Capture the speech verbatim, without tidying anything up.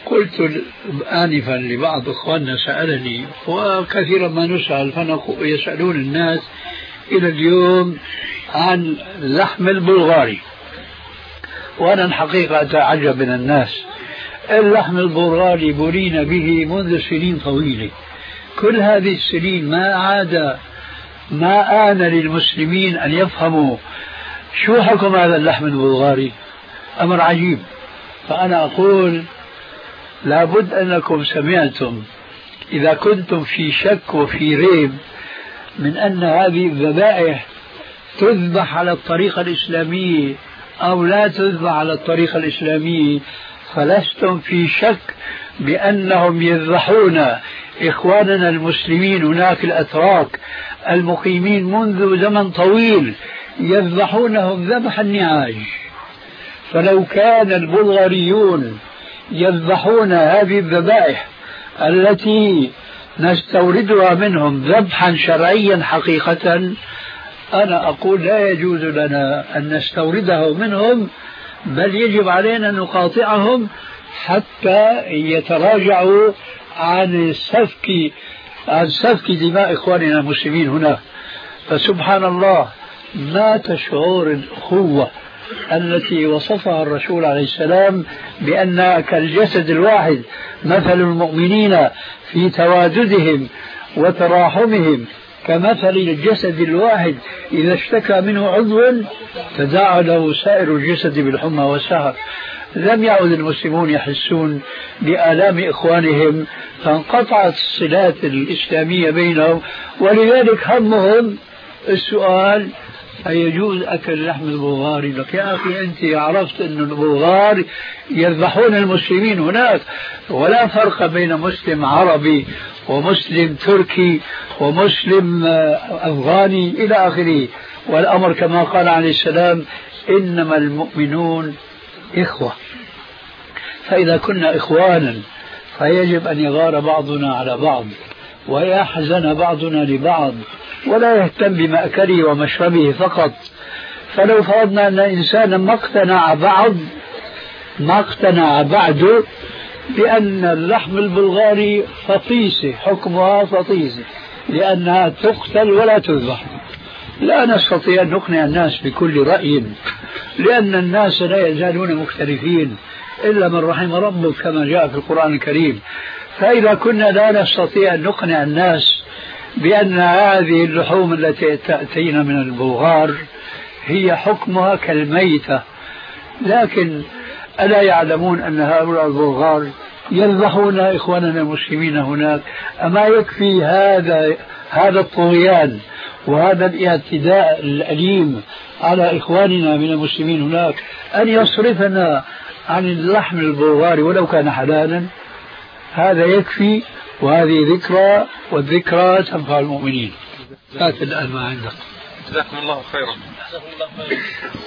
قلت آنفا لبعض إخواننا سألني، وكثيرا ما نسأل فيسألون الناس إلى اليوم عن اللحم البلغاري، وأنا الحقيقة أتعجب من الناس. اللحم البلغاري بلينا به منذ سنين طويلة، كل هذه السنين ما عاد ما آن للمسلمين أن يفهموا شو حكم هذا اللحم البلغاري. أمر عجيب. فأنا أقول لابد أنكم سمعتم، إذا كنتم في شك وفي ريب من أن هذه الذبائح تذبح على الطريقة الإسلامية أو لا تذبح على الطريقة الإسلامية، فلستم في شك بأنهم يذبحون إخواننا المسلمين هناك الأتراك المقيمين منذ زمن طويل، يذبحونهم ذبح النعاج. فلو كان البلغاريون يذبحون هذه الذبائح التي نستوردها منهم ذبحا شرعيا حقيقة، أنا أقول لا يجوز لنا أن نستورده منهم، بل يجب علينا أن نقاطعهم حتى يتراجعوا عن سفك عن سفك دماء إخواننا المسلمين هنا. فسبحان الله، مات شعور الأخوة التي وصفها الرسول عليه السلام بأنها كالجسد الواحد، مثل المؤمنين في تواددهم وتراحمهم كمثل الجسد الواحد إذا اشتكى منه عضو تداعى له سائر الجسد بالحمى والسهر. لم يعد المسلمون يحسون بآلام إخوانهم، فانقطعت الصلات الإسلامية بينهم، ولذلك همهم السؤال: أيجوز أكل لحم البلغاري؟ لك يا أخي أنت عرفت أن البلغار يذبحون المسلمين هناك، ولا فرق بين مسلم عربي ومسلم تركي ومسلم أفغاني إلى آخره. والأمر كما قال عليه السلام: إنما المؤمنون إخوة. فإذا كنا إخوانا فيجب أن يغار بعضنا على بعض ويحزن بعضنا لبعض، ولا يهتم بمأكله ومشربه فقط. فلو فرضنا أن إنسانا ما اقتنع بعض ما اقتنع بعد بأن اللحم البلغاري فطيسة، حكمها فطيسة لأنها تقتل ولا تذبح، لا نستطيع أن نقنع الناس بكل رأي، لأن الناس لا يزالون مختلفين إلا من رحم ربك كما جاء في القرآن الكريم. فإذا كنا لا نستطيع أن نقنع الناس بأن هذه اللحوم التي تأتينا من البلغار هي حكمها كالميتة، لكن ألا يعلمون أن هؤلاء البلغار يذبحون إخواننا المسلمين هناك؟ أما يكفي هذا هذا الطغيان وهذا الاعتداء الأليم على إخواننا من المسلمين هناك أن يصرفنا عن اللحم البلغاري ولو كان حلالا؟ هذا يكفي، وهذه ذكرى، والذكرى تنفع المؤمنين. هات الآن ما عندك. جزاكم الله خيرا.